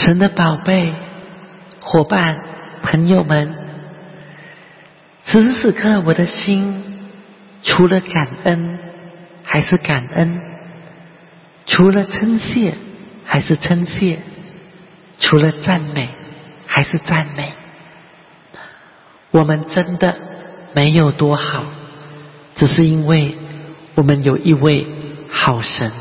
神的宝贝伙伴朋友们，此时此刻我的心除了感恩还是感恩，除了称谢还是称谢，除了赞美还是赞美。我们真的没有多好，只是因为我们有一位好神。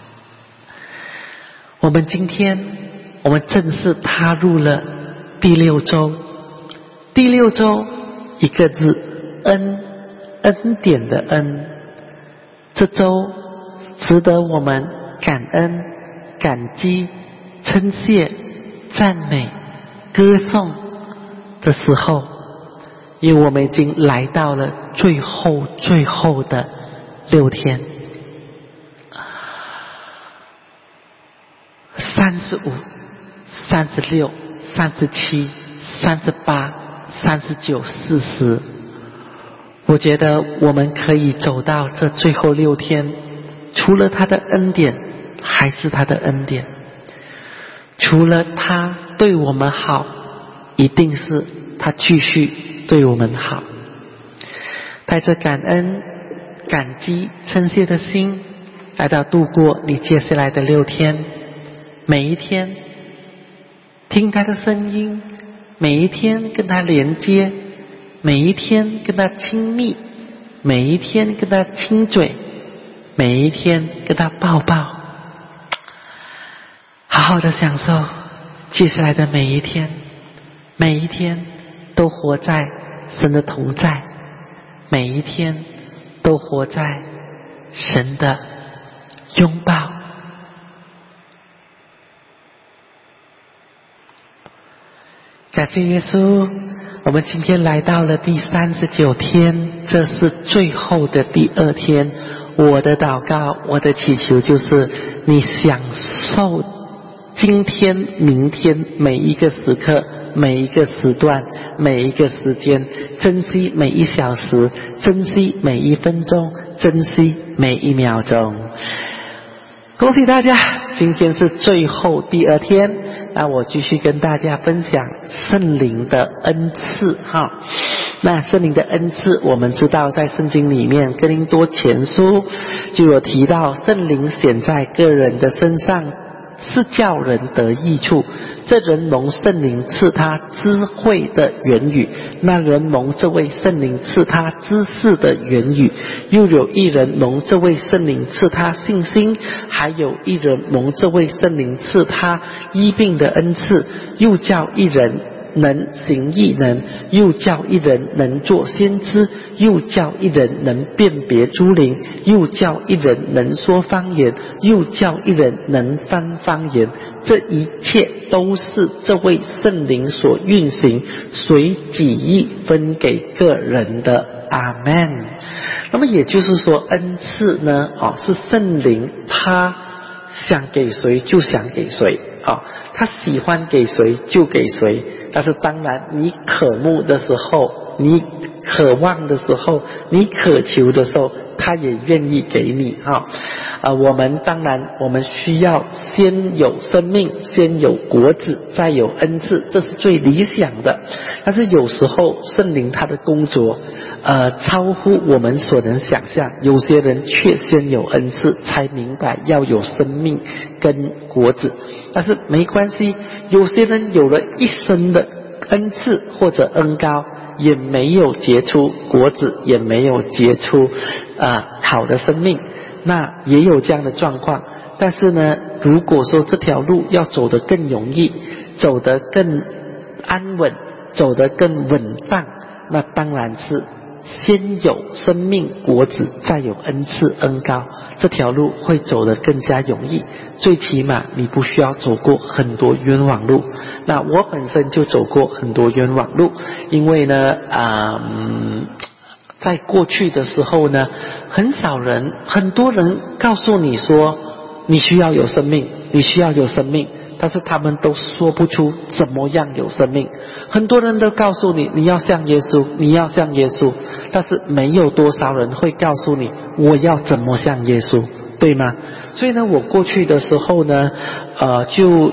我们今天正式踏入了第6周。第6周一个字，恩，恩典的恩。这周值得我们感恩、感激、称谢、赞美、歌颂的时候，因为我们已经来到了最后的6天。35、36、37、38、39、40，我觉得我们可以走到这最后6天，除了他的恩典还是他的恩典，除了他对我们好，一定是他继续对我们好。带着感恩、感激、称谢的心来到度过你接下来的6天。每一天听他的声音，每一天跟他连接，每一天跟他亲密，每一天跟他亲嘴，每一天跟他抱抱，好好的享受接下来的每一天。每一天都活在神的同在，每一天都活在神的拥抱。感谢耶稣，我们今天来到了第39天，这是最后的第2天。我的祷告，我的祈求就是你享受今天明天每一个时刻，每一个时段，每一个时间，珍惜每1小时，珍惜每1分钟，珍惜每1秒钟。恭喜大家，今天是最后第2天。那我继续跟大家分享圣灵的恩赐哈。那圣灵的恩赐，我们知道在圣经里面哥林多前书就有提到，圣灵显在个人的身上，是叫人得益处。这人蒙圣灵赐他智慧的言语，那人蒙这位圣灵赐他知识的言语。又有一人蒙这位圣灵赐他信心，还有一人蒙这位圣灵赐他医病的恩赐。又叫一人能行异能，又叫一人能做先知，又叫一人能辨别诸灵，又叫一人能说方言，又叫一人能翻方言。这一切都是这位圣灵所运行，随己意分给个人的。阿们。那么也就是说，恩赐呢，是圣灵他想给谁就想给谁，他喜欢给谁就给谁。但是当然你渴慕的时候，你渴望的时候，你渴求的时候，他也愿意给你我们当然我们需要先有生命，先有果子，再有恩赐，这是最理想的。但是有时候圣灵他的工作超乎我们所能想象，有些人却先有恩赐，才明白要有生命跟果子。但是没关系，有些人有了一生的恩赐或者恩膏，也没有结出果子，也没有结出好的生命，那也有这样的状况。但是呢，如果说这条路要走得更容易，走得更安稳，走得更稳当，那当然是先有生命果子，再有恩赐恩膏，这条路会走得更加容易。最起码你不需要走过很多冤枉路。那我本身就走过很多冤枉路，因为呢在过去的时候呢，很多人告诉你说你需要有生命，你需要有生命，但是他们都说不出怎么样有生命。很多人都告诉你你要像耶稣，你要像耶稣，但是没有多少人会告诉你我要怎么像耶稣，对吗？所以呢，我过去的时候呢就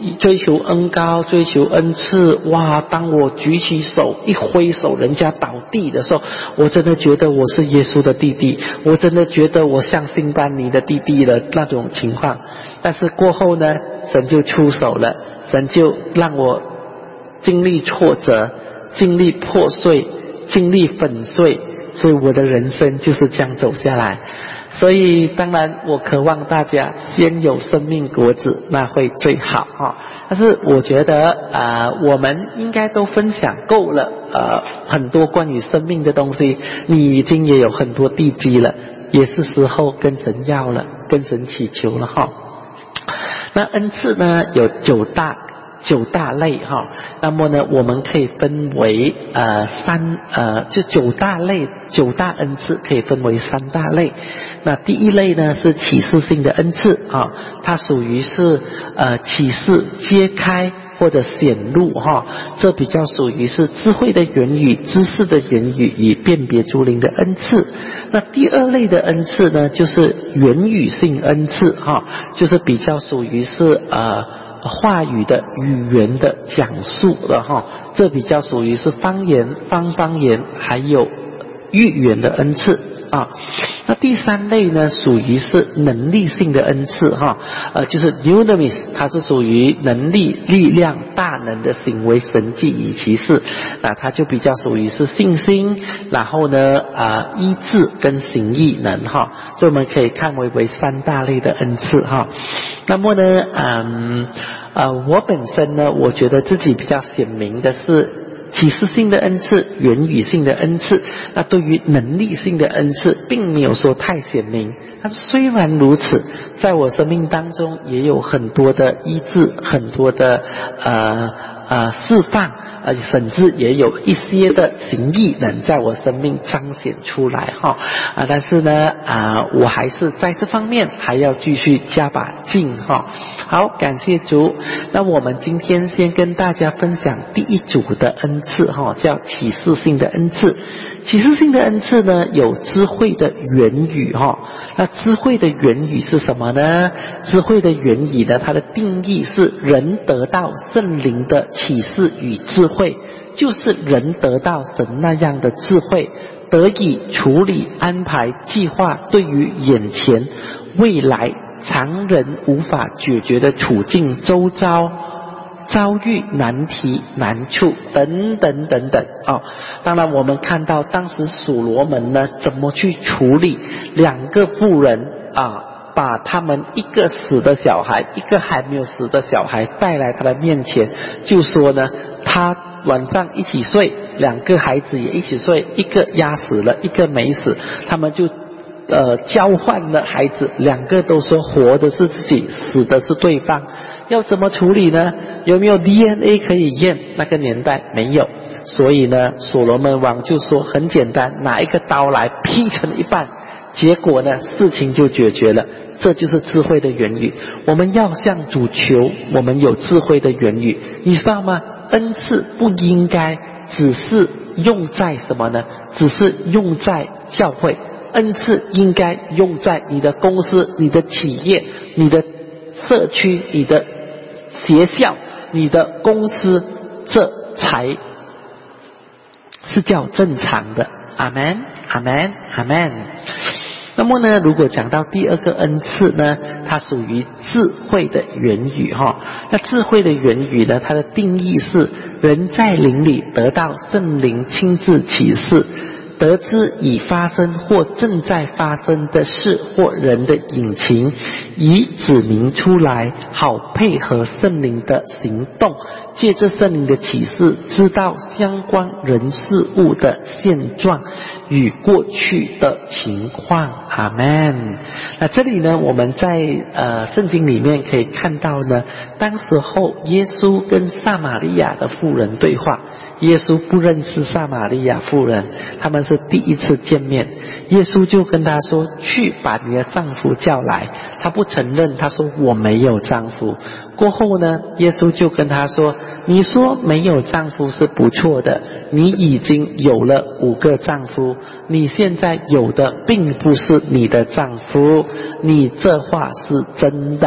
追求恩高，追求恩赐。哇，当我举起手一挥手，人家倒地的时候，我真的觉得我是耶稣的弟弟，我真的觉得我像辛班尼的弟弟的那种情况。但是过后呢，神就出手了，神就让我经历挫折，经历破碎，经历粉碎，所以我的人生就是这样走下来。所以当然我渴望大家先有生命果子，那会最好但是我觉得我们应该都分享够了很多关于生命的东西，你已经也有很多地基了，也是时候跟神要了，跟神祈求了那恩赐呢有九大类那么呢我们可以分为就九大恩赐可以分为三大类。那第一类呢是启示性的恩赐它属于是启示揭开或者显露这比较属于是智慧的言语、知识的言语与辨别诸灵的恩赐。那第二类的恩赐呢就是言语性恩赐就是比较属于是话语的语言的讲述的这比较属于是方言、方言还有预言的恩赐那第三类呢属于是能力性的恩赐就是 dunamis， 它是属于能力、力量、大能的行为、神迹与奇事。那它就比较属于是信心，然后呢医治跟行异能所以我们可以看为三大类的恩赐那么呢我本身呢我觉得自己比较显明的是启示性的恩赐、言语性的恩赐。那对于能力性的恩赐并没有说太显明，但虽然如此，在我生命当中也有很多的医治，很多的释放，甚至也有一些的行异能在我生命彰显出来但是呢我还是在这方面还要继续加把劲好，感谢主。那我们今天先跟大家分享第一组的恩赐叫启示性的恩赐。启示性的恩赐呢有智慧的言语那智慧的言语是什么呢？智慧的言语呢，它的定义是人得到圣灵的启示与智慧，就是人得到神那样的智慧，得以处理、安排、计划对于眼前、未来常人无法解决的处境、周遭遭遇难题、难处等等等等当然我们看到当时所罗门呢怎么去处理两个妇人把他们一个死的小孩，一个还没有死的小孩带来他的面前，就说呢他晚上一起睡，两个孩子也一起睡，一个压死了，一个没死，他们就交换了孩子，两个都说活的是自己，死的是对方，要怎么处理呢？有没有 DNA 可以验？那个年代没有，所以呢所罗门王就说很简单，拿一个刀来劈成一半，结果呢事情就解决了。这就是智慧的言语。我们要向主求我们有智慧的言语，你知道吗？恩赐不应该只是用在什么呢？只是用在教会，恩赐应该用在你的公司、你的企业、你的社区、你的学校、你的公司，这才是叫正常的。阿们，阿们，阿们。那么呢，如果讲到第二个恩赐呢，它属于智慧的言语那智慧的言语呢，它的定义是人在灵里得到圣灵亲自启示，得知已发生或正在发生的事或人的隐情，以指明出来，好配合圣灵的行动，借着圣灵的启示，知道相关人事物的现状与过去的情况。阿们。那这里呢，我们在圣经里面可以看到呢，当时候耶稣跟撒玛利亚的妇人对话。耶稣不认识撒玛利亚妇人，他们是第一次见面。耶稣就跟他说，去把你的丈夫叫来。他不承认，他说我没有丈夫。过后呢，耶稣就跟他说，你说没有丈夫是不错的，你已经有了5个丈夫，你现在有的并不是你的丈夫，你这话是真的。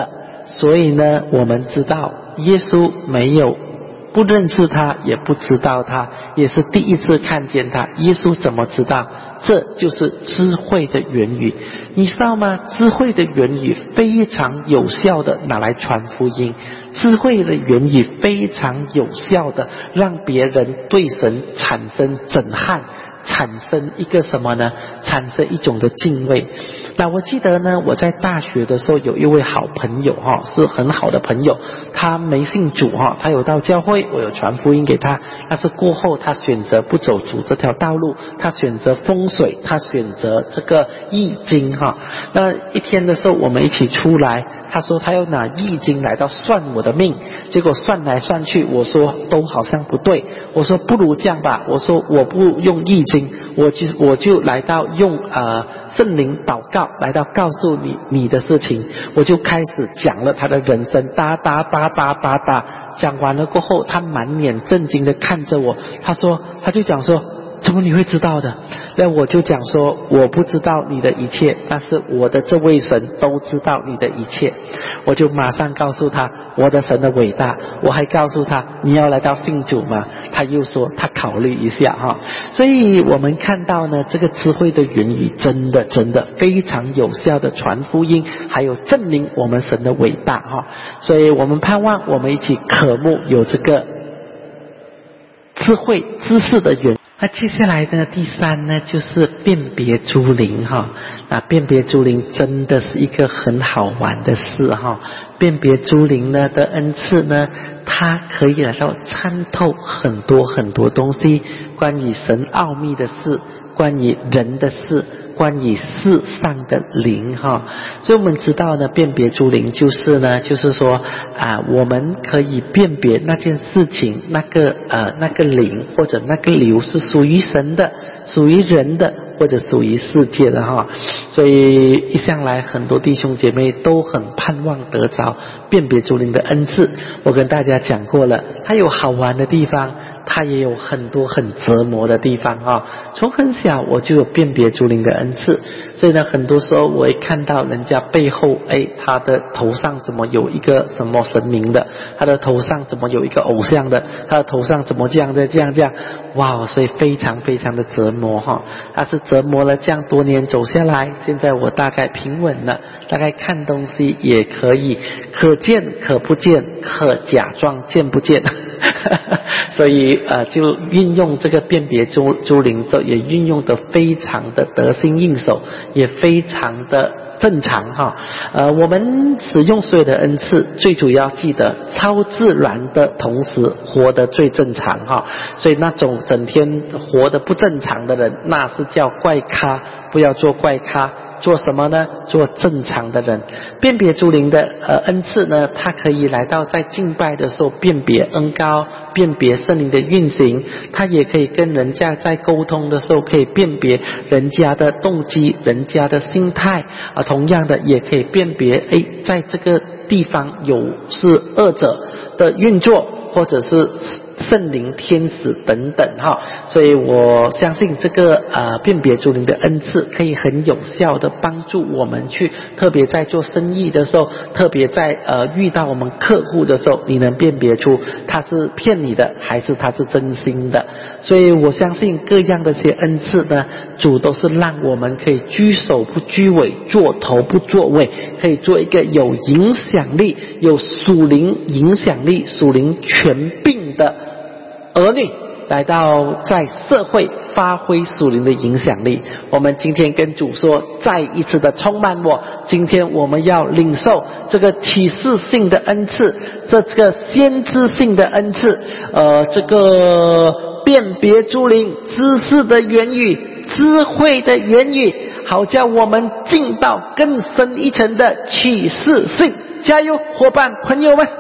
所以呢，我们知道耶稣没有不认识他，也不知道他，也是第一次看见他。耶稣怎么知道？这就是智慧的言语，你知道吗？智慧的言语非常有效的拿来传福音，智慧的言语非常有效的让别人对神产生震撼，产生一个什么呢？产生一种的敬畏。那我记得呢，我在大学的时候有一位好朋友是很好的朋友，他没信主他有到教会，我有传福音给他，但是过后他选择不走主这条道路，他选择风水，他选择这个易经那一天的时候我们一起出来，他说他要拿易经来到算我的命，结果算来算去，我说都好像不对，我说不如这样吧，我说我不用易经，我就来到用圣灵祷告来到告诉你的事情，我就开始讲了他的人生，哒，讲完了过后，他满脸震惊的看着我，他就讲说，怎么你会知道的？那我就讲说，我不知道你的一切，但是我的这位神都知道你的一切。我就马上告诉他我的神的伟大，我还告诉他你要来到信主吗？他又说他考虑一下所以我们看到呢，这个智慧的言语真的非常有效的传福音，还有证明我们神的伟大所以我们盼望我们一起渴慕有这个智慧知识的言语。那接下来呢，第三呢，就是辨别诸灵那辨别诸灵真的是一个很好玩的事辨别诸灵呢的恩赐呢，它可以来到参透很多东西，关于神奥秘的事，关于人的事，关于世上的灵所以我们知道呢，辨别诸灵就是说我们可以辨别那件事情，那个灵或者那个流是属于神的，属于人的，或者属于世界的所以一向来很多弟兄姐妹都很盼望得着辨别诸灵的恩赐。我跟大家讲过了，它有好玩的地方，它也有很多很折磨的地方从很小我就有辨别诸灵的恩赐，所以呢，很多时候我会看到人家背后他的头上怎么有一个什么神明的，他的头上怎么有一个偶像的，他的头上怎么这样，哇，所以非常的折磨他是折磨了这样多年走下来，现在我大概平稳了，大概看东西也可以可见可不见，可假装见不见所以就运用这个辨别诸灵，也运用得非常的得心应手，也非常的正常我们使用所有的恩赐，最主要记得超自然的同时活得最正常所以那种整天活得不正常的人，那是叫怪咖，不要做怪咖，做什么呢？做正常的人。辨别诸灵的恩赐呢，它可以来到在敬拜的时候辨别恩膏，辨别圣灵的运行，它也可以跟人家在沟通的时候可以辨别人家的动机，人家的心态同样的也可以辨别在这个地方是恶者的运作，或者是圣灵天使等等所以我相信这个辨别诸灵的恩赐可以很有效的帮助我们去，特别在做生意的时候，特别在遇到我们客户的时候，你能辨别出他是骗你的还是他是真心的。所以我相信各样的些恩赐呢，主都是让我们可以居首不居尾，做头不做尾，可以做一个有影响力，有属灵影响力，属灵权柄的儿女，来到在社会发挥属灵的影响力。我们今天跟主说，再一次的充满我，今天我们要领受这个启示性的恩赐，这个先知性的恩赐，这个辨别诸灵，知识的言语，智慧的言语，好叫我们进到更深一层的启示性。加油，伙伴朋友们！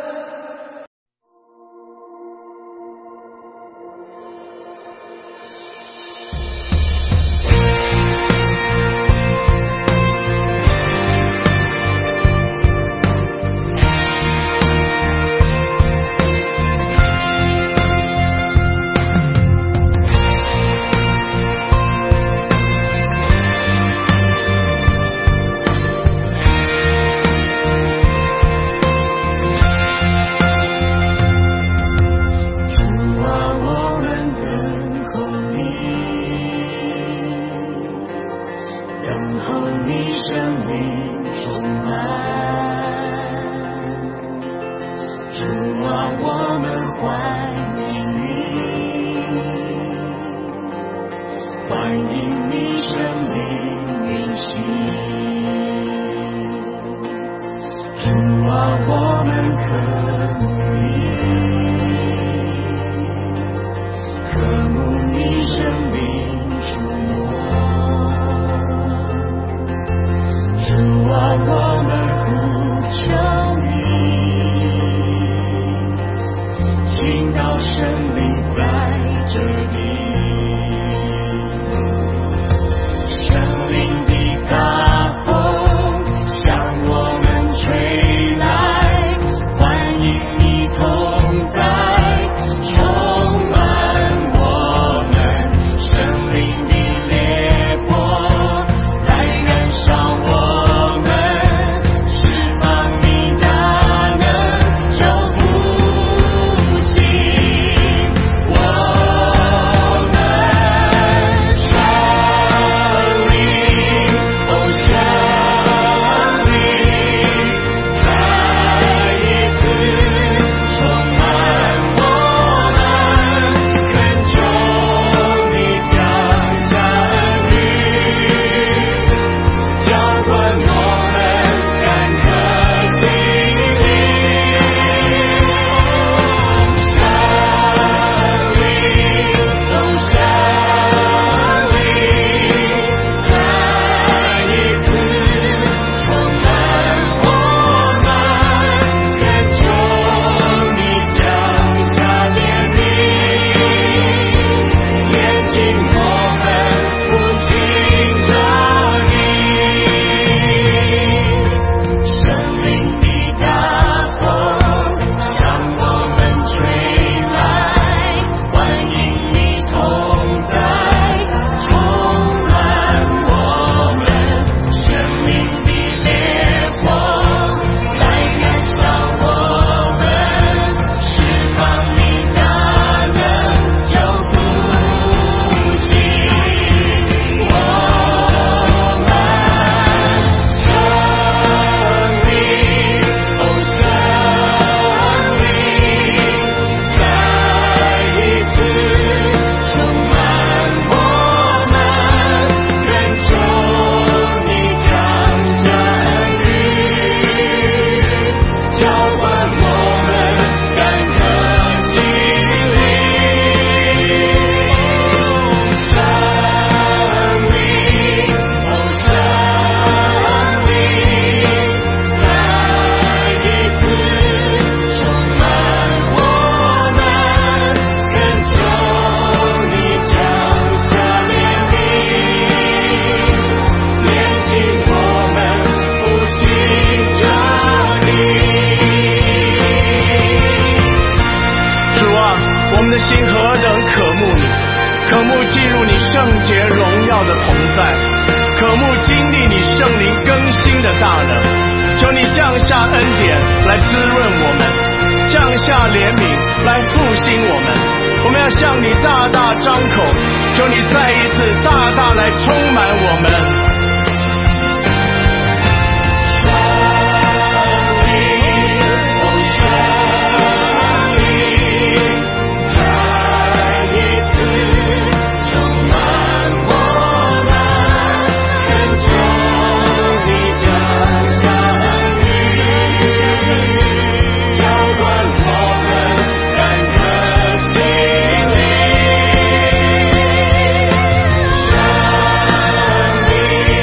我们渴慕你生命触摸，主啊，我们呼求你，倾倒生命在这里。生命的大风向我们吹来，欢迎你同在，充满我们。生命的烈火来燃烧我们，释放你大能，救复兴我们。生命，哦生命，再一次充满我们，恳求你降下恩雨，浇灌我们干渴心灵。生命，哦生命，再一次充满我们，恳求你降下怜悯，炼净我们，复兴着你。生命的大风向我们吹来，欢迎你同在，充满我们。生命的烈火来燃烧我们，释放你大能，救复兴我们。生命，哦生命，再一次充满我们，恳求你降下恩雨，浇灌我们干渴心灵。生命，哦生命，再一次充满我们，恳求你降下怜悯，炼净我们，复兴着你。主啊，我们的心何等渴慕你，渴慕进入你圣洁荣耀的同在，渴慕经历你圣灵更新的大能。求你降下恩典来滋润我们，降下怜悯来复兴我们。我们要向你大大张口，求你再一次大大来充满我们。生命。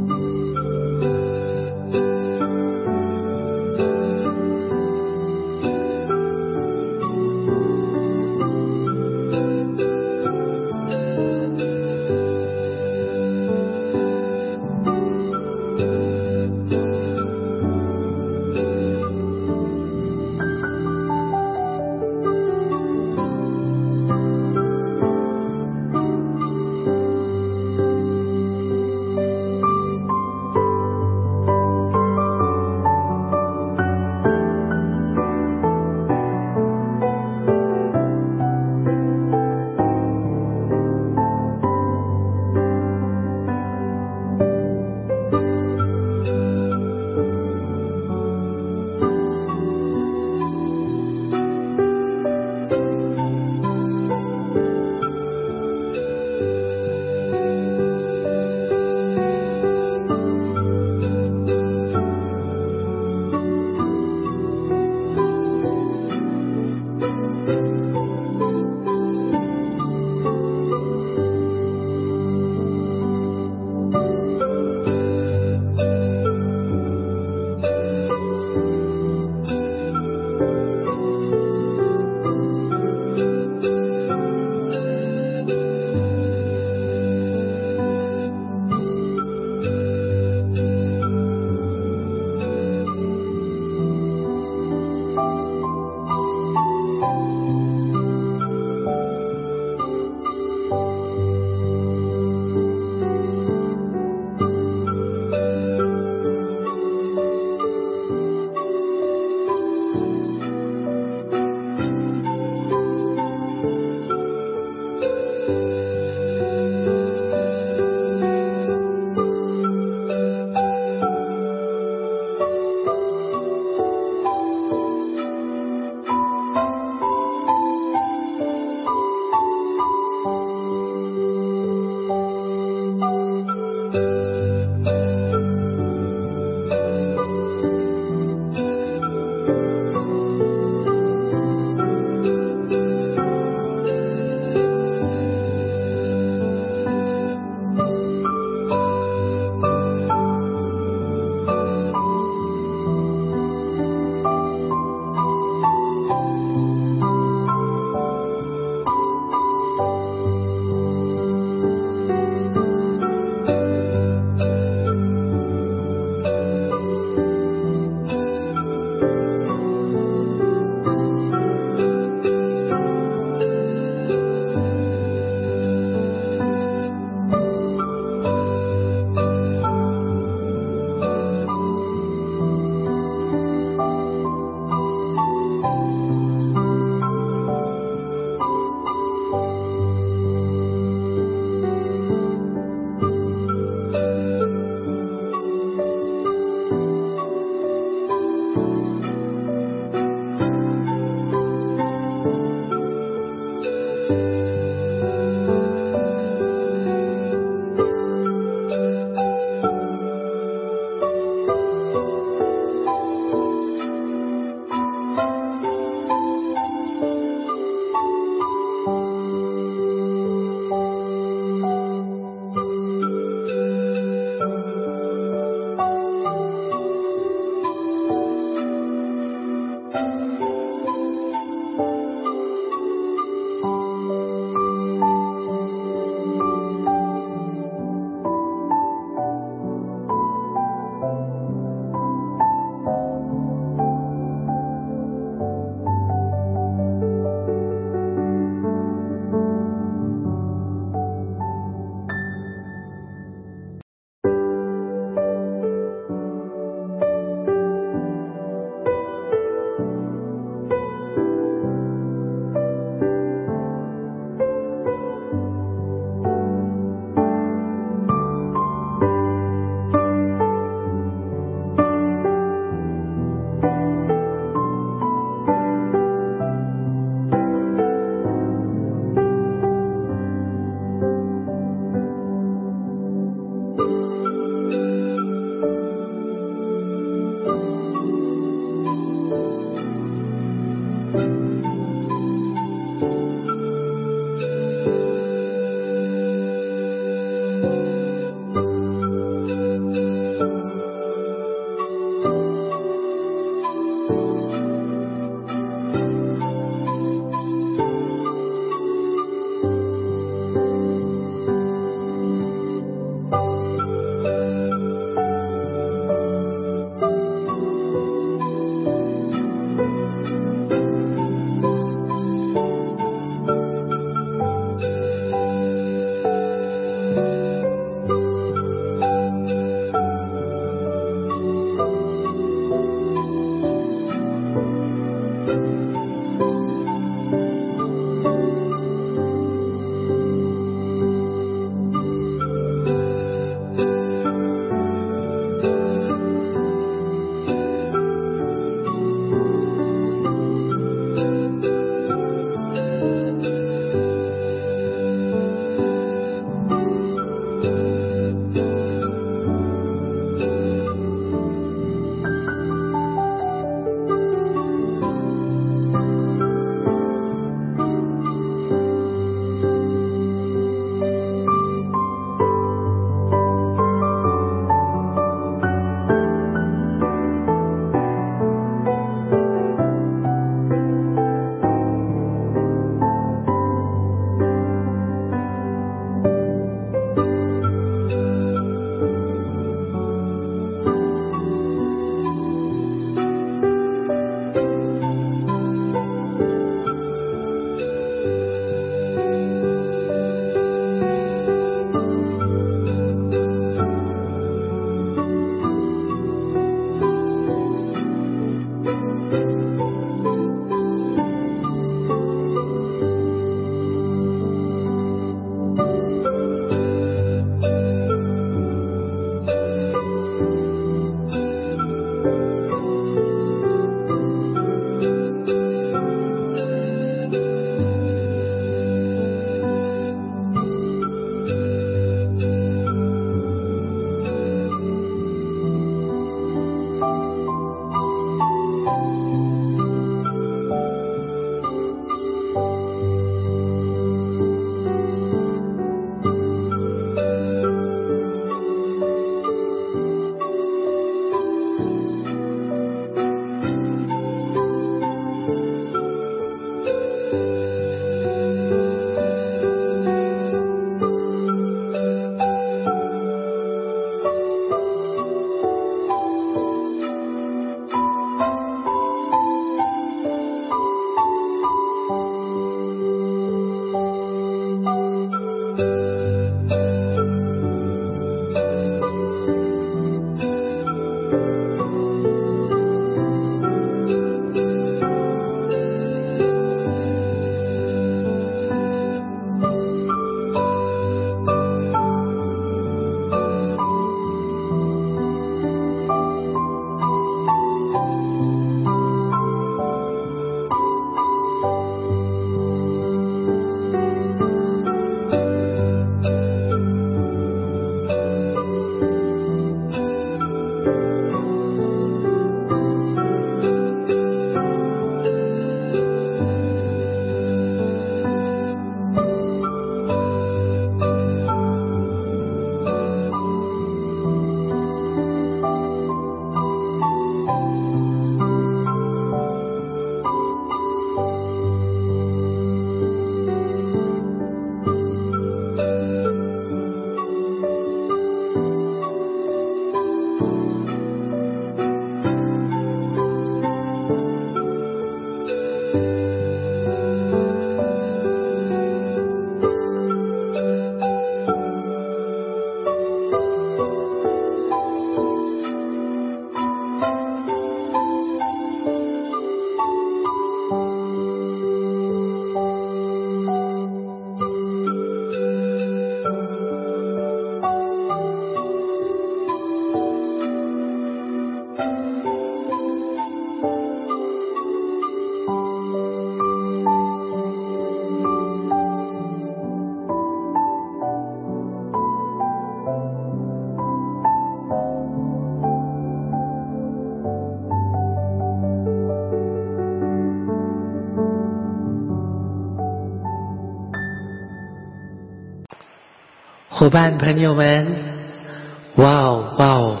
伙伴朋友们，哇哦哇哦，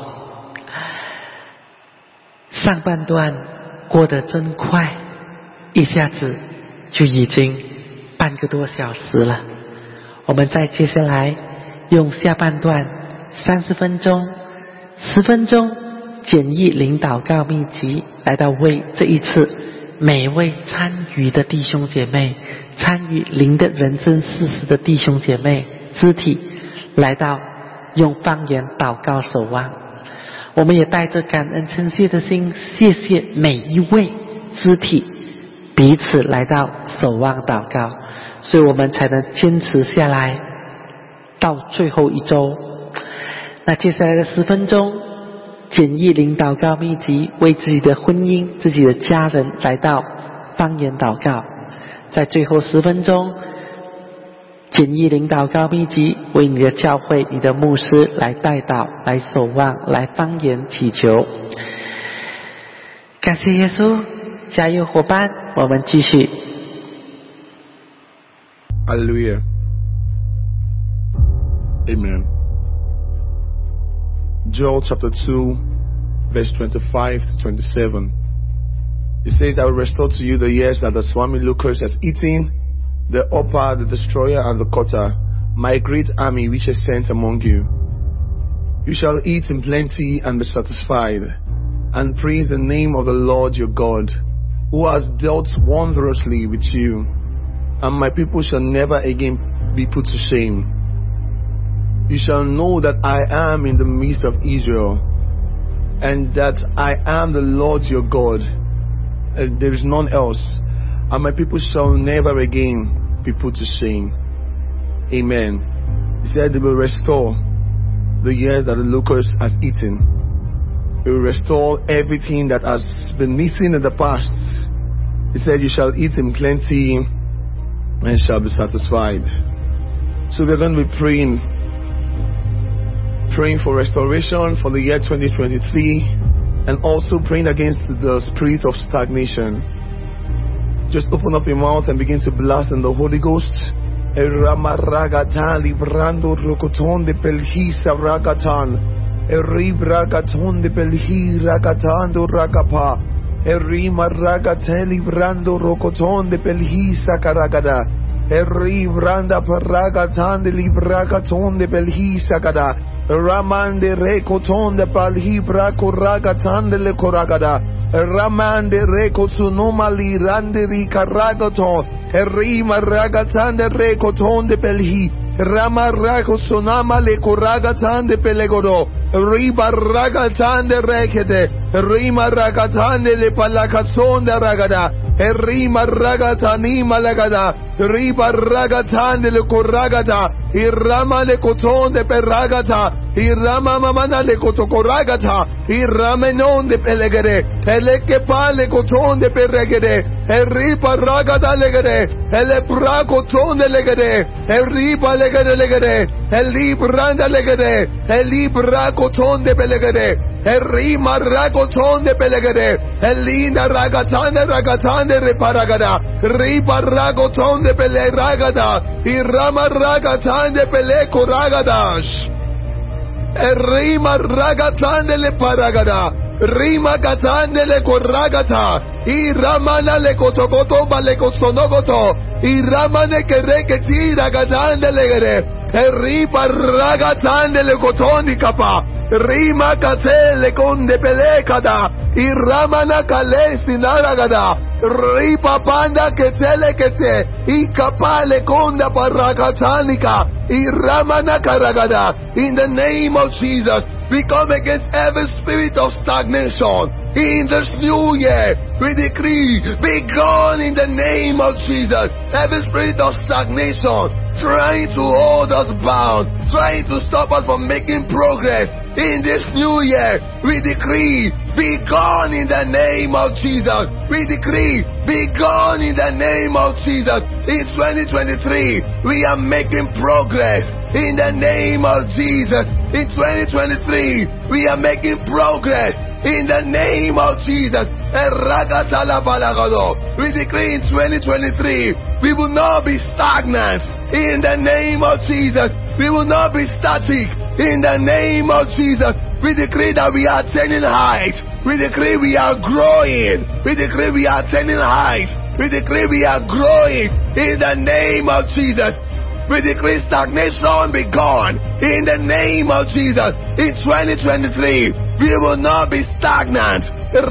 上半段过得真快，一下子就已经半个多小时了。我们再接下来用下半段30分钟、10分钟简易灵祷告秘籍，来到为这一次每位参与的弟兄姐妹、参与灵的人生事实的弟兄姐妹肢体，来到用方言祷告守望。我们也带着感恩称谢的心，谢谢每一位肢体彼此来到守望祷告，所以我们才能坚持下来到最后一周。那接下来的10分钟简易灵祷告秘籍，为自己的婚姻、自己的家人来到方言祷告。在最后10分钟简易灵祷告秘籍，为你的教会、你的牧师来代祷、来守望、来方言祈求。感谢耶稣，加油伙伴，我们继续。 Hallelujah. Amen. Joel chapter 2, verse 25 to 27. It says, I will restore to you the years that the swarming locust has eaten, the upper, the destroyer, and the cutter, my great army which is sent among you. You shall eat in plenty and be satisfied, and praise the name of the Lord your God, who has dealt wondrously with you, and my people shall never again be put to shame. You shall know that I am in the midst of Israel, and that I am the Lord your God, and there is none else, and my people shall never again be put to shame. Amen. He said they will restore the years that the locust has eaten. He will restore everything that has been missing in the past. He said you shall eat in plenty and shall be satisfied. So we're going to be praying for restoration for the year 2023, and also praying against the spirit of stagnation. Just open up your mouth and begin to blast in the Holy Ghost. Ramaragatan librando rokoton de pelhisa ragatan, eribragaton de pelhi ragatando ragapa, erimaragatan librando rokoton de pelhisa karagada, eribranda paragatan de libragaton de pelhisa kada, Raman de rekoton de palhi brako ragatan de le koragada, Raman de reko sunoma li rande rikaragaton, Rima ragatan de rekoton de pelhi, Rama rago sonama le koragatan de pelegodo, Riba ragatan de rekete, Rima ragatan de le palakason de ragada, Rima ragatani malagada, Riba ragatan de le koragada, Irama le koton de peragata, Irama mamana le kotokoragata, Iramenon de pelegere, Eleke pale koton de peregere, Eripa ragata legere, Elebra koton de legere, Eripa legere legere, Elibranda legere, Elibra koton de pelegere, Erima ragoton de pelegere, Elina ragatan de reparagada, Ripa ragoton de peleragada, Irama ragatan de peleco ragadash, Erima ragatan de le paragada, Rima gatan de le corragata, Iramana le cotocoto balecosonogoto, Iramane que requeti ragatan de legere, Eripa ragatan de le cotoni capa, Rima catele con de pelecada, Iramana calesi naragada, Ripa panda que tele que te, y capale conda paragatanica, Iramana caragada, in the name of Jesus, we come against every spirit of stagnation. In this new year, we decree, be gone in the name of Jesus. Every spirit of stagnation, trying to hold us bound, trying to stop us from making progress. In this new year, we decree, be gone in the name of Jesus. We decree, be gone in the name of Jesus. In 2023, we are making progress in the name of Jesus. In 2023, we are making progress in the name of Jesus. We decree in 2023, we will not be stagnant. In the name of Jesus, We will not be static. In the name of Jesus, we decree that we are attaining heights. We decree we are growing. We decree we are attaining heights. We decree we are growing. In the name of Jesus. We decree stagnation be gone. In the name of Jesus. In 2023, we will not be stagnant.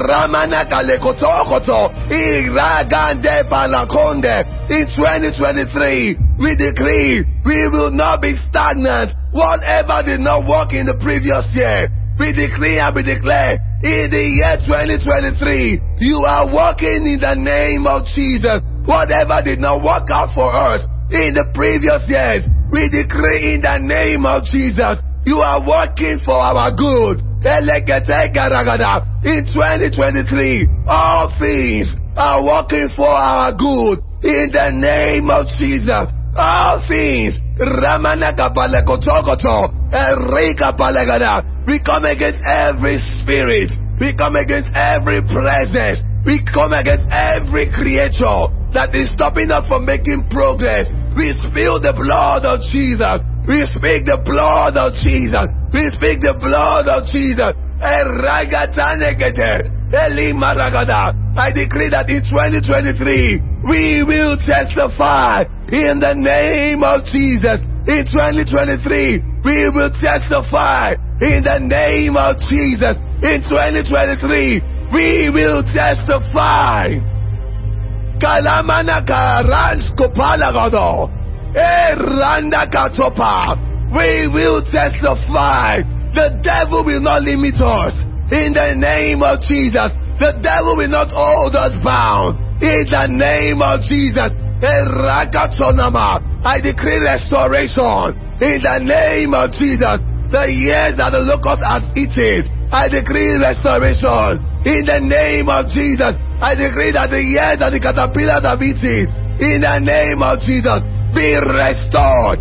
In 2023, we decree we will not be stagnant. Whatever did not work in the previous year, we decree and we declare, in the year 2023, you are walking in the name of Jesus. Whatever did not work out for us in the previous years, we decree in the name of Jesus, you are working for our good. In 2023, all things are working for our good. In the name of Jesus, all things. We come against every spirit. We come against every presence. We come against every creature that is stopping us from making progress. We spill the blood of Jesus. We speak the blood of Jesus. We speak the blood of Jesus. I decree that in 2023, we will testify in the name of Jesus. In 2023, we will testify in the name of Jesus. In 2023, we will testify. We will testify. The devil will not limit us. In the name of Jesus, the devil will not hold us bound. In the name of Jesus, I decree restoration. In the name of Jesus, the years that the locust has eaten, I decree restoration. In the name of Jesus, I decree that the years that the caterpillars have eaten, in the name of Jesus, be restored.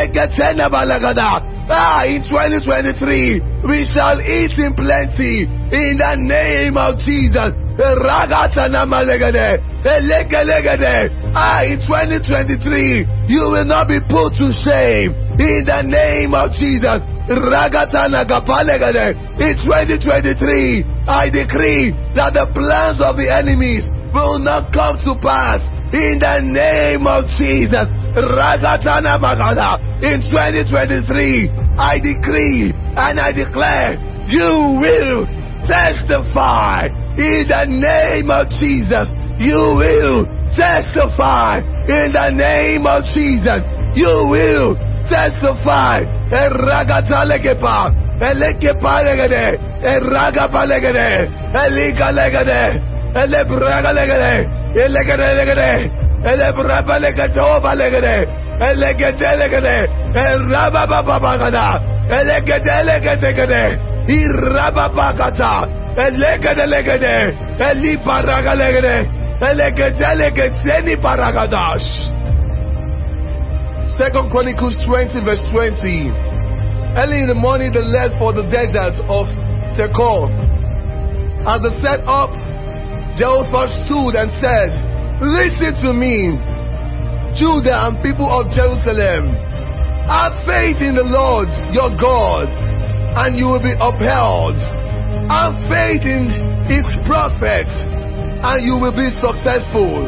In 2023, we shall eat in plenty. In the name of Jesus. In 2023, you will not be put to shame. In the name of Jesus. In 2023, I decree that the plans of the enemies will not come to pass. In the name of Jesus. In 2023, I decree and I declare, you will testify. In the name of Jesus, you will testify. In the name of Jesus, you will testify. Second Chronicles 20 verse 20. Early in the morning they left for the desert of Tekoa. As they set up, Jehoshaphat stood and said, listen to me, Judah and people of Jerusalem. Have faith in the Lord your God, and you will be upheld. Have faith in his prophets, and you will be successful.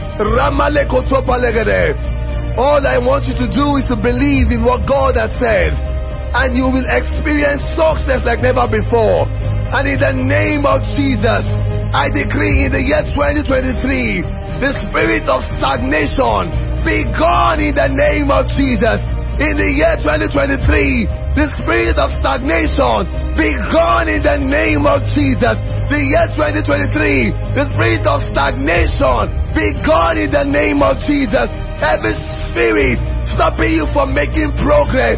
All I want you to do is to believe in what God has said, and you will experience success like never before. And in the name of Jesus, I decree in the year 2023, the spirit of stagnation be gone in the name of Jesus. In the year 2023, the spirit of stagnation be gone in the name of Jesus. The year 2023, the spirit of stagnation be gone in the name of Jesus. Every spirit stopping you from making progress,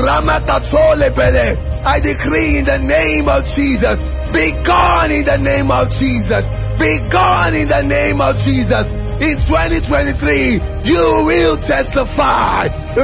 I decree in the name of Jesus, be gone in the name of Jesus. Be gone in the name of Jesus. In 2023, you will testify.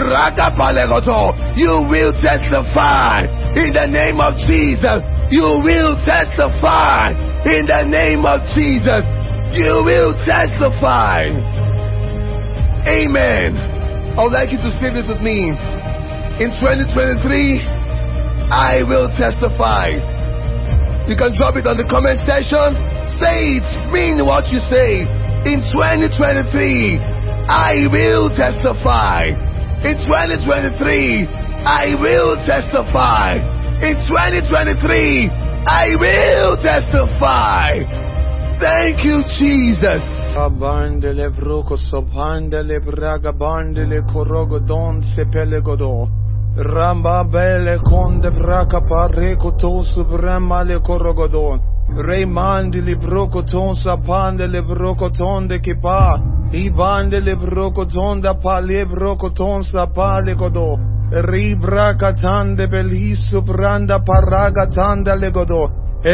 You will testify in the name of Jesus. You will testify in the name of Jesus. You will testify. Amen. I would like you to say this with me. In 2023, I will testify. You can drop it on the comment section. Say it, mean what you say. In 2023, I will testify. In 2023, I will testify. In 2023, I will testify. Thank you, Jesus. Abandele bruco sobandele braga bandele korogodon sepelegodo. Ramba bele conde braca pareco to subramale korogodon. Remandili brocoton sapandele brocoton de kipa. Ibandele brocoton da pale brocoton sapale godo. Ribracatan de belhisu branda paragatan de legodo.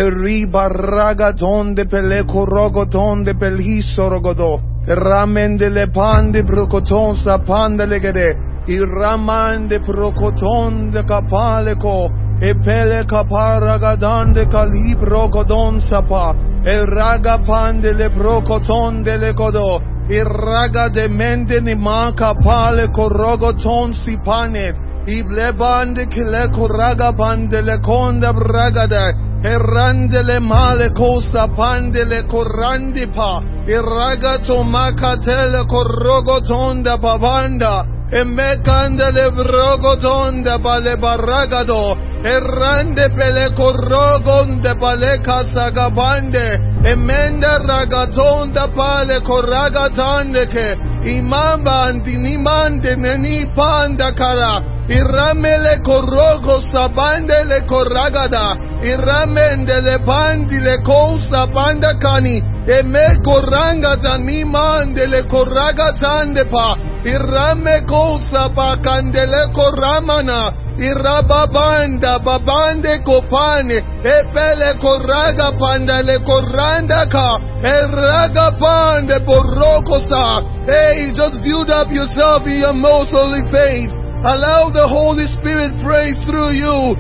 Ribaragaton de peleco rogoton de belhiso rogodo. Ramendele pande brocoton sapande legede. Iramande procoton de capaleco. Pele caparagadan de calibro godon sapa. Raga pande le brocoton de legodo. Raga de mende ni manca pale corogoton sipane. Iblebande kileco raga bande le conda bragada. Errandele male costa pandele corrandi pa. Irragato macatele corrogotonda babanda. E mecandele brogotonda bale barragado. Errande pele corrogonde pale casagabande. E mende ragatonda pale corragatande che. Imamba antinimande neni panda cara. Irramele corrogo sabande le corragada. Irramende le pandi le cosa panda cani. E me corranga ni mande le corraga tande pa. Irrame cosa pa candele corramana. Irrababanda babande copane. E pele corraga panda le corranda ka. E raga pande borroco sa. Hey, just build up yourself in your most holy faith. Allow the Holy Spirit pray through you.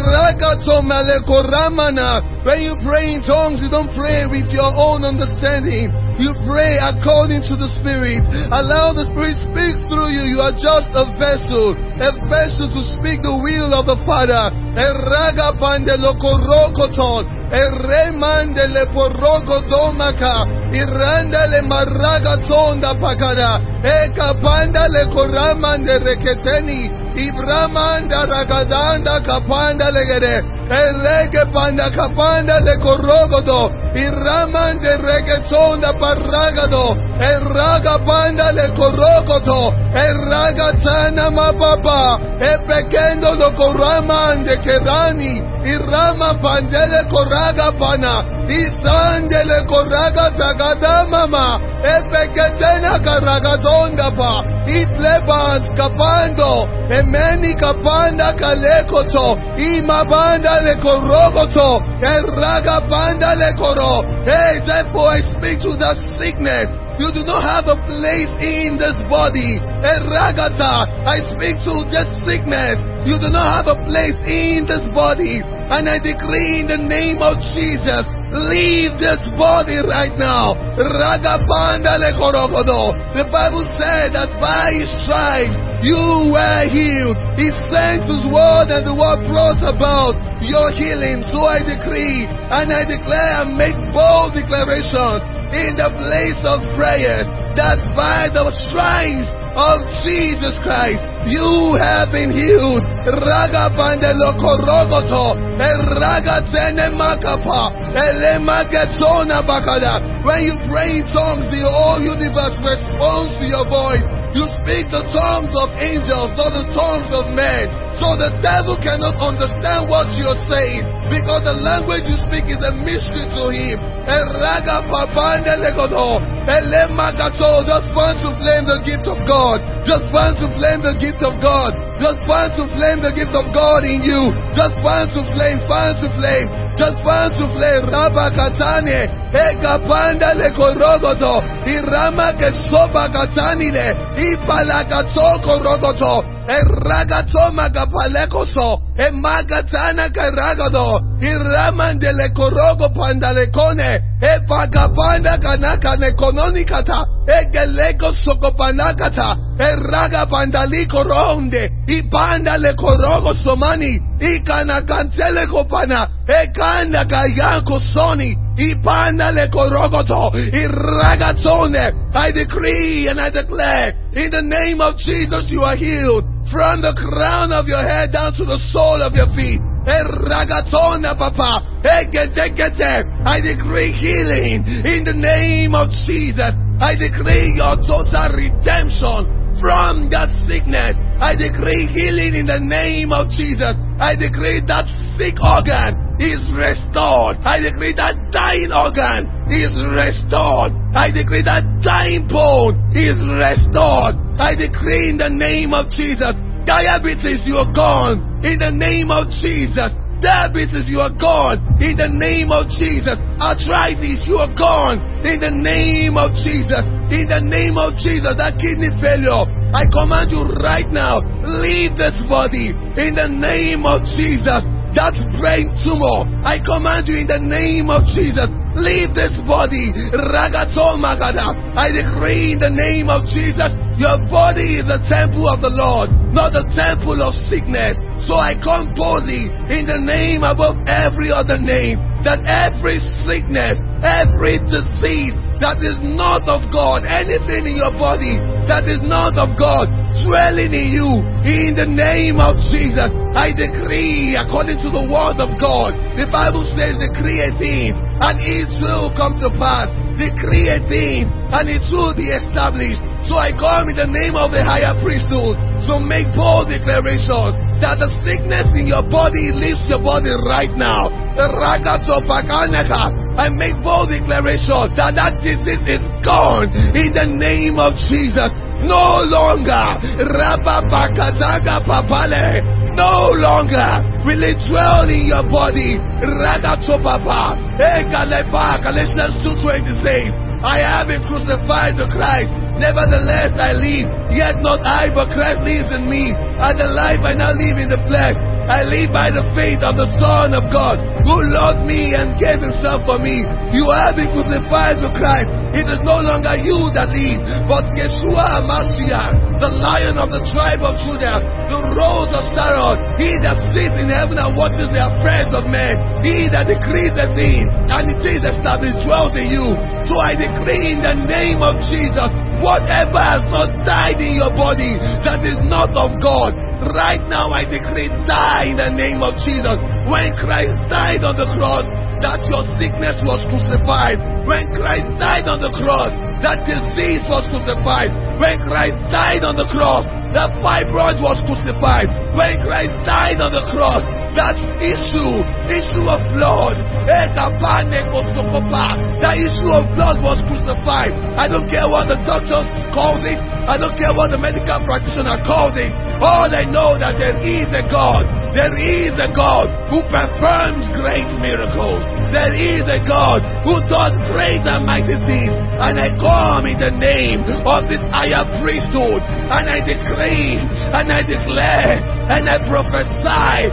When you pray in tongues, you don't pray with your own understanding. You pray according to the Spirit. Allow the Spirit speak through you. You are just a vessel to speak the will of the Father. Remande le porrogo domaka. Iranda le marraga tonda pakada. Kapanda le koramande reketeni. Ibramanda ragadanda kapanda legere. Rege panda kapanda le corrogodo. Irramande regetonda parragado. Raga panda le corrogodo. Raga tana mapapa. Pekendo lo corramande kerani. Irrama pandele corraga pana. Isandele corraga tagada mama. Peketena carragadonda pa. Itlebans kapando. Emeni kapanda kalekoto. Imabanda le corrogoto. Raga panda le coro. Hey, therefore I speak to that sickness. You do not have a place in this body. Ragata, I speak to that sickness. You do not have a place in this body. And I decree in the name of Jesus, leave this body right now. Ragapanda le korogodo. The Bible said that by His stripes you were healed. He sent His word and the word brought about your healing. So I decree and I declare and make bold declarations in the place of prayer that by the stripes of Jesus Christ you have been healed. Raga bandelo korogoto. Raga tene makapa. Ele magetona bakada. When you pray in tongues, the whole universe responds to your voice. You speak the tongues of angels, not the tongues of men. So the devil cannot understand what you're saying, because the language you speak is a mystery to him. Raga papande legodo. Ele magato. Just want to flame the gift of God. Just want to flame the gift of God. Just want to flame the gift of God in you. Just want to flame, want to flame. Just want to flame. Rabba katane. Ega panda le korogoto. Irama ke soba katanile. Ipala katoko rogoto. Ragatoma Gapalekoso, Magatana Karagado, Iramandele Korogo Pandalecone, Vagabanda Kanakane Kononikata, Gelego Sokopanakata, Raga Pandaliko Ronde, Ipanda Le Korogo Somani, Ikana Kantele Kopana, Ekanda Gayanko Soni, Ipanda Le Korogoto, Iragatone. I decree and I declare, in the name of Jesus, you are healed. From the crown of your head down to the sole of your feet. Ragatona papa. I decree healing in the name of Jesus. I decree your total redemption from that sickness. I decree healing in the name of Jesus. I decree that sick organ is restored. I decree that dying organ is restored. I decree that dying bone is restored. I decree in the name of Jesus. Diabetes, you are gone. In the name of Jesus. Diabetes, you are gone. In the name of Jesus. Arthritis, you are gone. In the name of Jesus. In the name of Jesus. That kidney failure, I command you right now, leave this body. In the name of Jesus. That brain tumor, I command you in the name of Jesus, leave this body. Ragato Magada. I decree in the name of Jesus, your body is the temple of the Lord, not the temple of sickness. So I come boldly in the name above every other name, that every sickness, every disease that is not of God, anything in your body that is not of God, dwelling in you, in the name of Jesus, I decree according to the word of God. The Bible says, decree a thing, and it will come to pass. Decree a thing, and it will be established. So I come in the name of the higher priesthood to make bold declarations that the sickness in your body leaves your body right now. I make bold declaration that that disease is gone in the name of Jesus. No longer no longer will it dwell in your body. Galatians 2:20 says, I have been crucified to Christ. Nevertheless I live, yet not I, but Christ lives in me. And the life I now live in the flesh, I live by the faith of the Son of God, who loved me and gave himself for me. You have been crucified to Christ. It is no longer you that live, but Yeshua HaMashiach, the Lion of the tribe of Judah, the Rose of Sharon, he that sits in heaven and watches the affairs of men, he that decrees a thing, and it is established, dwells in you. So I decree in the name of Jesus, whatever has not died in your body that is not of God, right now I decree, die in the name of Jesus. When Christ died on the cross, that your sickness was crucified. When Christ died on the cross, that disease was crucified. When Christ died on the cross, that fibroid was crucified. When Christ died on the cross, that issue of blood, that issue of blood was crucified. I don't care what the doctors call it. I don't care what the medical practitioner calls it. All I know that there is a God. There is a God who performs great miracles. There is a God who does great and mighty things. And I come in the name of this higher priesthood, and I decree, and I declare, and I prophesy.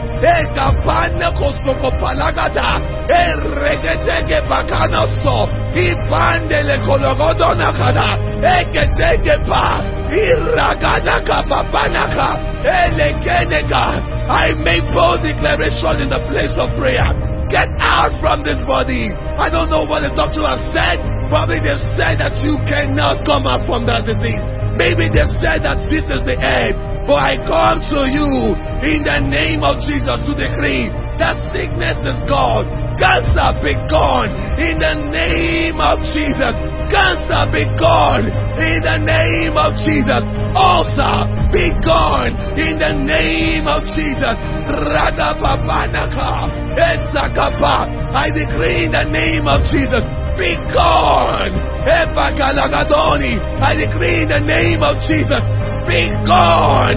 I make bold declaration in the place of prayer. Get out from this body. I don't know what the doctor has said. Probably they've said that you cannot come out from that disease. Maybe they've said that this is the end. But I come to you in the name of Jesus to decree that sickness is gone. Cancer be gone in the name of Jesus. Cancer be gone in the name of Jesus. Ulcer be gone in the name of Jesus. Radababanaka Esakapa. I decree in the name of Jesus, be gone. Epakalagadoni. I decree in the name of Jesus, be gone.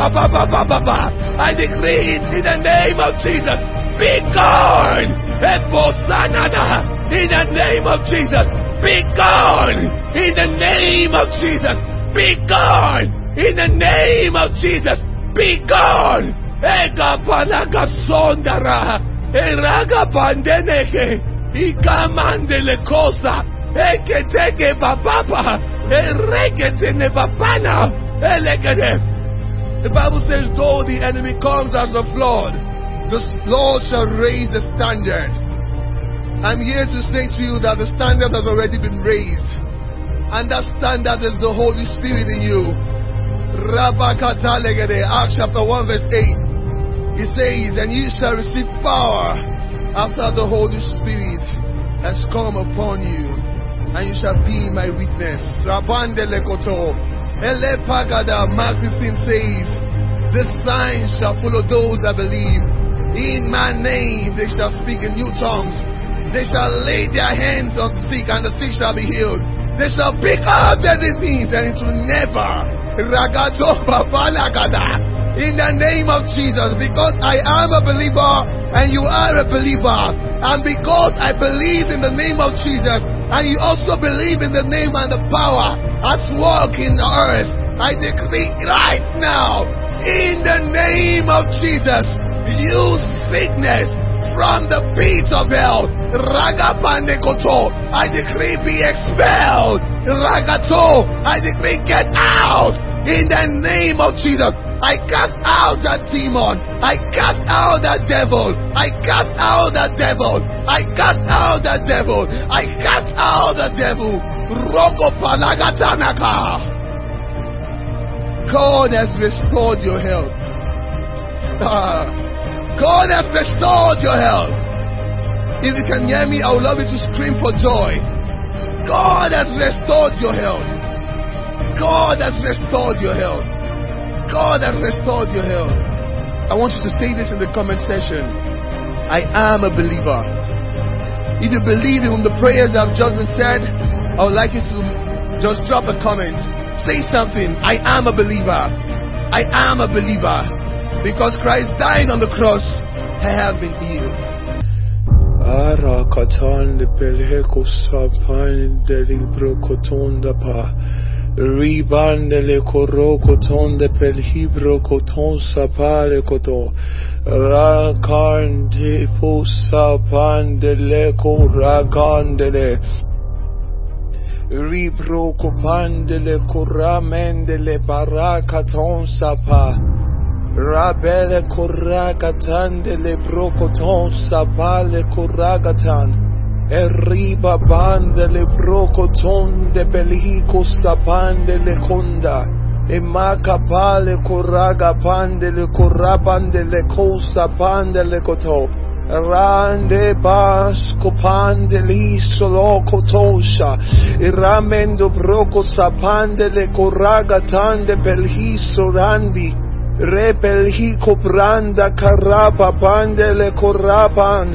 I decree in the name of Jesus, be gone. Eposanada. In the name of Jesus, be gone. In the name of Jesus, be gone. In the name of Jesus, Be gone! Ega panaga sondara. Eraga pandeneke. Ikamandele kosa. Eke teke bababa. Eregete ne babana. Elegede. The Bible says, though the enemy comes as a flood, the Lord shall raise the standard. I'm here to say to you that the standard has already been raised. And that standard is the Holy Spirit in you. Acts chapter 1 verse 8. It says, and you shall receive power after the Holy Spirit has come upon you. And you shall be my witness. Mark 15 says, the signs shall follow those that believe. In my name they shall speak in new tongues. They shall lay their hands on the sick, and the sick shall be healed. They shall pick up their disease, and it will never. In the name of Jesus, because I am a believer, and you are a believer, and because I believe in the name of Jesus, and you also believe in the name and the power at work in the earth, I decree right now, in the name of Jesus, you sickness from the pits of hell, Ragapandekoto, I decree be expelled. Ragato, I decree get out. In the name of Jesus, I cast out that demon. I cast out that devil. I cast out that devil. I cast out that devil. I cast out the devil. Roko Palagatanaka. God has restored your health. God has restored your health. If you can hear me, I would love you to scream for joy. God has restored your health. God has restored your health. God has restored your health. I want you to say this in the comment section. I am a believer. If you believe in the prayers that have just been said, I would like you to just drop a comment. Say something. I am a believer. I am a believer. Because Christ died on the cross, I have been healed. Arakatan de pelheko sapan de libro coton da pa. Riban de le corro coton de pelhibro coton sapale coton. Rakan de fosapan de le coragan de le. Ribro copan de le coramen de le barakaton sapa. Rabele koragatan de le brocoton sapale koragatan. Eriba ban de le brocoton de belico sapan de le conda. Emakapale koragapan de le koraban de le kosapan de le koto. Rande bas copan de li solo kotosha. Iramendo broco sapan de le koragatan de belhiso randi. Repelhi copranda carapa pandele corapan,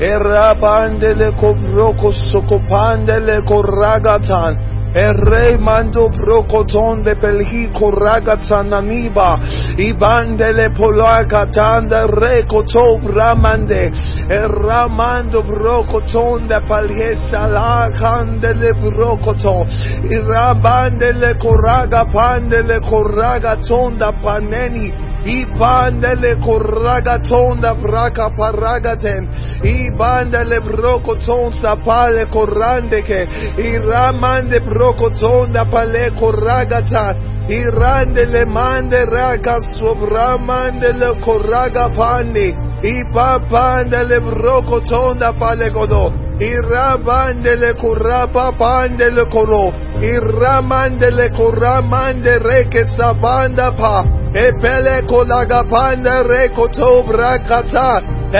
erapandele coproco socopandele corragatan, erre mando procoton de pelhi corragatan aniba, ibandele polacatan de recoto bramande, erramando procoton de palhesa la candele procoton, irabandele corragapandele corragaton da paneni. Ibandele corragaton da braca paragaten. Ibandele brocoton sapale corrande che. Iramande brocoton da pale corragatan. Irandele mande raga sobramande le corraga pandi. Ibapandele brocoton da pale godo. Irabandele corrapa pandele coro. Iramandele corramande reke sabanda pa. Epele kolagapanda rekoto brakata.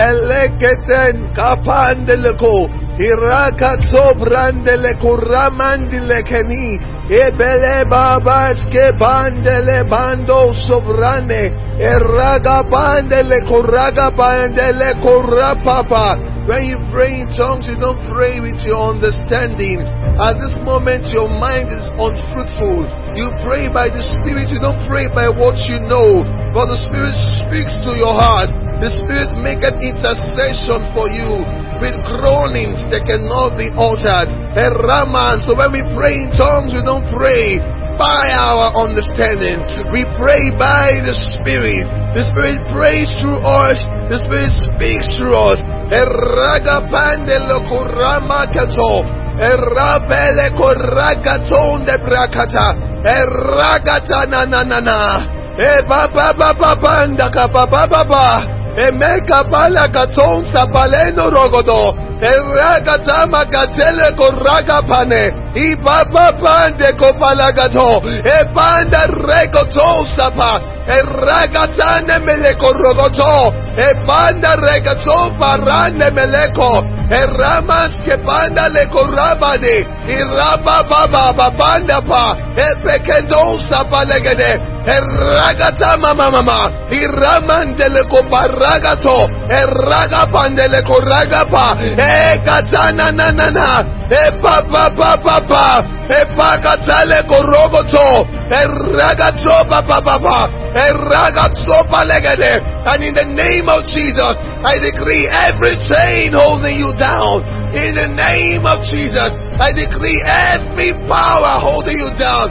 Eleketen kapandeleko. Irakato brandele kuramandile keni. Ebele babaske bandele bando sobrane. Eragapandele koragapandele korapapa. When you pray in tongues, you don't pray with your understanding. At this moment, your mind is unfruitful. You pray by the Spirit, you don't pray by what you know. For the Spirit speaks to your heart. The Spirit maketh intercession for you with groanings that cannot be uttered. So when we pray in tongues, we don't pray by our understanding. We pray by the Spirit. The Spirit prays through us. The Spirit speaks through us. Eragapande lokurama kato. Erabele koragaton de brakata. Eragata na na na na. Baba baba banda kapapa baba. Emeka bala gaton sapaleno rogodo. Eragata magatele koraga pane. Ibaba bande kopalagato. Ebanda regoto sapa. Eragatane meleko rogoto. Ebanda regato parane meleko. Eramas ke banda leko rabade. Iraba baba babanda pa. Epekendo sapa legede. Erragata mama iramandele ko baragato erraga pandele ko ragapa gatana na papa pagatale ko rogoto erragato papa erragato palegede. And in the name of Jesus I decree every chain holding you down, in the name of Jesus I decree every power holding you down,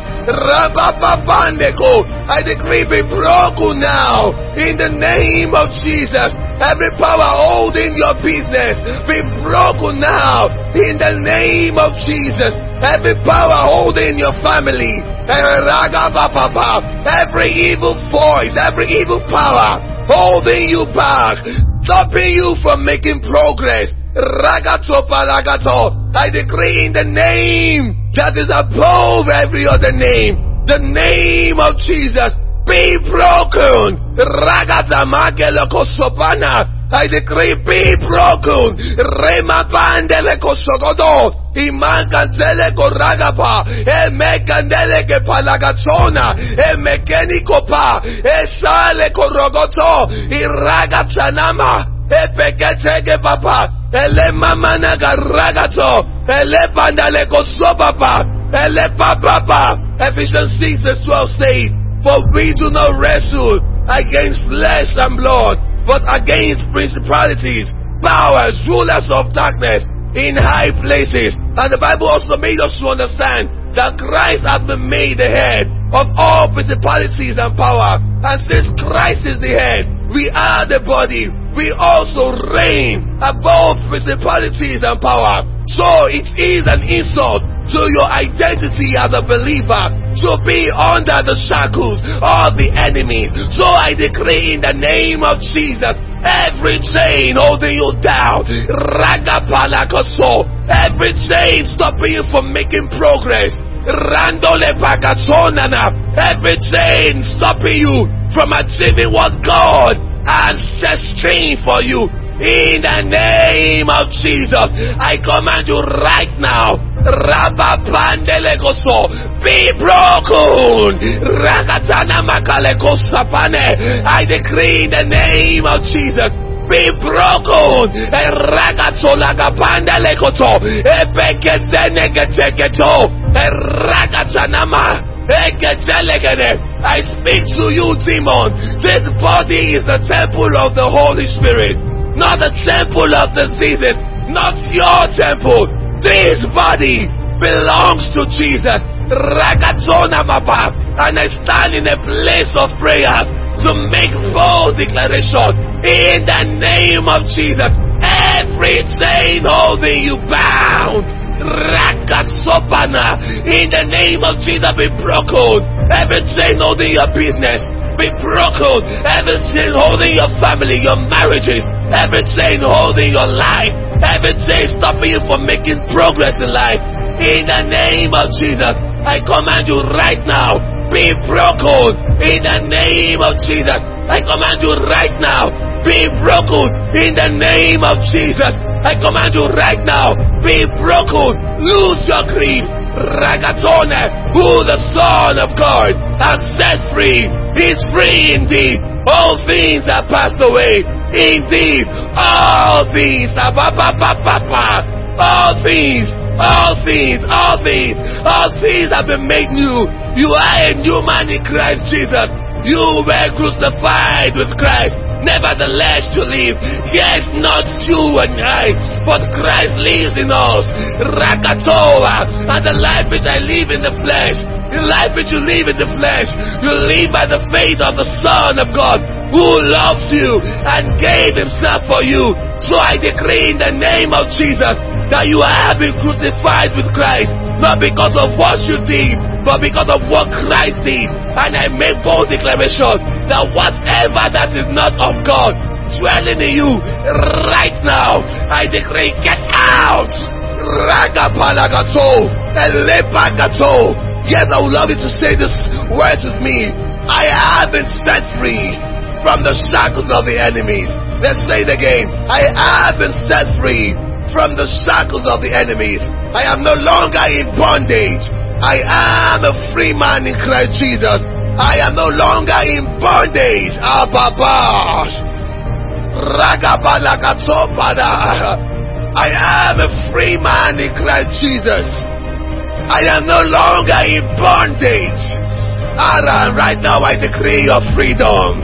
I decree be broken now in the name of Jesus. Every power holding your business be broken now in the name of Jesus. Every power holding your family, every evil voice, every evil power holding you back, stopping you from making progress. Ragato palagato. I decree in the name that is above every other name, the name of Jesus, be broken. Ragata magelo kosopana. I decree be broken. Rema bandele kosogodo. Imankantele koragapa. Emekandele ke palagatsona. Emekeniko pa. Esale korogoto. Iragatanama. Epeketege papa. Ele mama naga ragato. Ele bandale kosobapa. Ele papa. Ephesians 6:12 says, for we do not wrestle against flesh and blood, but against principalities, powers, rulers of darkness in high places. And the Bible also made us to understand that Christ has been made the head of all principalities and power. And since Christ is the head, we are the body. We also reign above principalities and power. So it is an insult to your identity as a believer to be under the shackles of the enemies. So I decree in the name of Jesus, every chain holding you down, ragapalakaso, every chain stopping you from making progress, randole pakasonana, every chain stopping you from achieving what God has destined for you. In the name of Jesus, I command you right now, Rabapandelekoso, be broken. Rakatana makalekosapane. I decree in the name of Jesus, be broken. Ragasolagapandelekoso, epeketenegeteketo, ragatanama. I speak to you, demon. This body is the temple of the Holy Spirit, not the temple of diseases, not your temple. This body belongs to Jesus. And I stand in a place of prayers to make full declaration in the name of Jesus. Every chain holding you bound, Rakasopana, in the name of Jesus, be broken. Every chain holding your business, be broken. Every chain holding your family, your marriages, every chain holding your life, every chain stopping you from making progress in life, in the name of Jesus, I command you right now, be broken. In the name of Jesus, I command you right now, be broken. In the name of Jesus, I command you right now, be broken. Lose your grief. Ragatone, who the Son of God has set free, is free indeed. All things are passed away. Indeed, all things are all things have been made new. You are a new man in Christ Jesus. You were crucified with Christ. Nevertheless to live, yet not you and I, but Christ lives in us. Rakatoa, and the life which I live in the flesh, The life which you live in the flesh, you live by the faith of the Son of God, who loves you and gave himself for you. So I decree in the name of Jesus that you have been crucified with Christ, not because of what you did, but because of what Christ did. And I make bold declaration that whatever that is not of God dwelling in you right now, I decree, get out. Ragapalagato, Elepagato. Yes, I would love you to say this words with me. I have been set free from the shackles of the enemies. Let's say it again. I have been set free from the shackles of the enemies. I am no longer in bondage. I am a free man in Christ Jesus. I am no longer in bondage. Ababash. Ragabalakatopada. I am a free man in Christ Jesus. I am no longer in bondage. Right now I decree your freedom.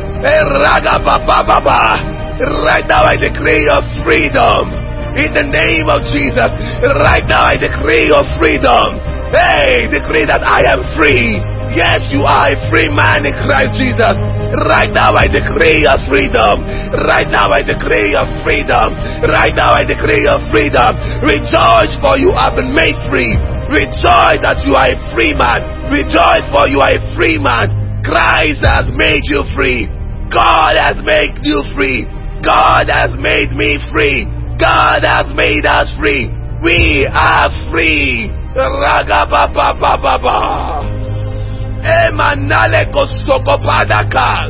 Right now I decree your freedom. In the name of Jesus. Right now I decree your freedom. Hey, decree that I am free. Yes, you are a free man in Christ Jesus. Right now I decree your freedom. Right now I decree your freedom. Right now I decree your freedom. Rejoice, for you have been made free. Rejoice that you are a free man. Rejoice, for you are a free man. Christ has made you free. God has made you free. God has made me free. God has made us free. We are free. Ragababababa. Emanale kosokopadaka.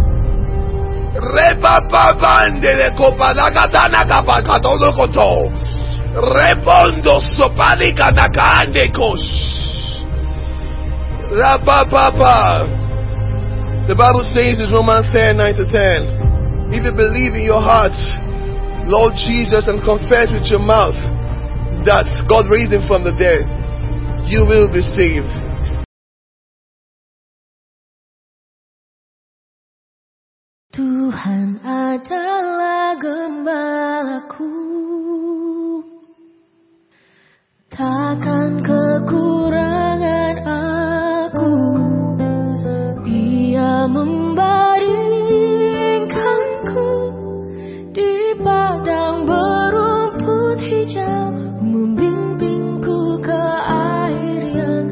Rebababandele kopadagatana kapakatolokoto. Rebondo sopalika nakande kosh. Rabababa. The Bible says in Romans 10:9-10, if you believe in your heart, Lord Jesus, and confess with your mouth that God raised him from the dead, you will be saved. Tuhan adalah gembalaku, takkan kekurangan aku. Ia membaringkanku di padang berumput hijau, membimbingku ke air yang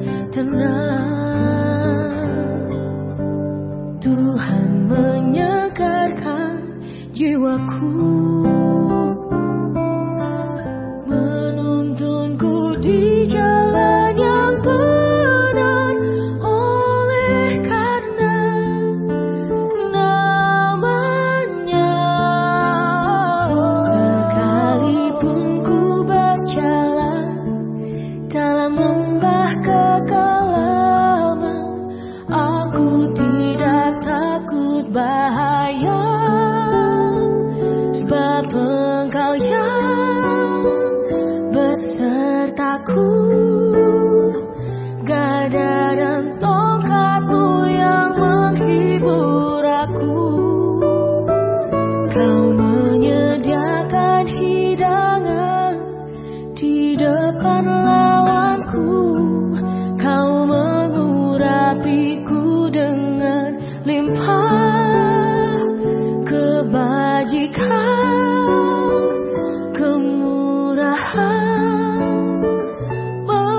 tenang. Tuhan menyegarkan jiwaku, menuntunku di jalan yang benar, oleh karena namanya. Sekalipun ku berjalan dalam lembah kekelaman, aku tidak takut bahaya, sebab Engkau yang besertaku. Gada dan tongkat-Mu yang menghibur aku. Kau menyediakan hidangan di depan lawanku. Kau mengurapiku dengan limpah kebajikan, kemurahan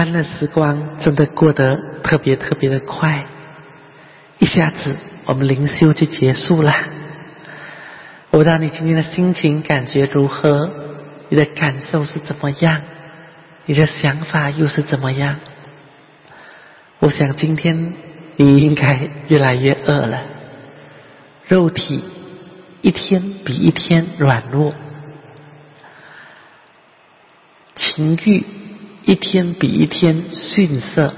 欢乐时光真的过得特别特别的快，一下子我们灵修就结束了。我不知道你今天的心情感觉如何，你的感受是怎么样，你的想法又是怎么样。我想今天你应该越来越饿了，肉体一天比一天软弱，情欲一天比一天逊色，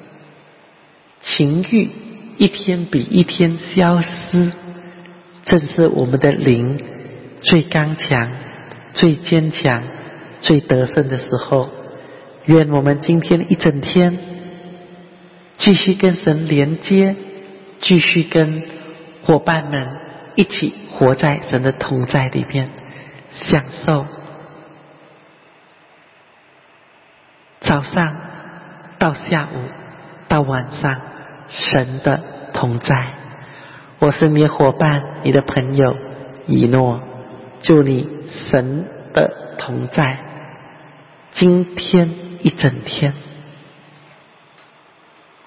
情欲一天比一天消失，正是我们的灵最刚强、最坚强、最得胜的时候。愿我们今天一整天继续跟神连接，继续跟伙伴们一起活在神的同在里面，享受早上到下午到晚上神的同在。我是你的伙伴，你的朋友以诺，祝你神的同在今天一整天。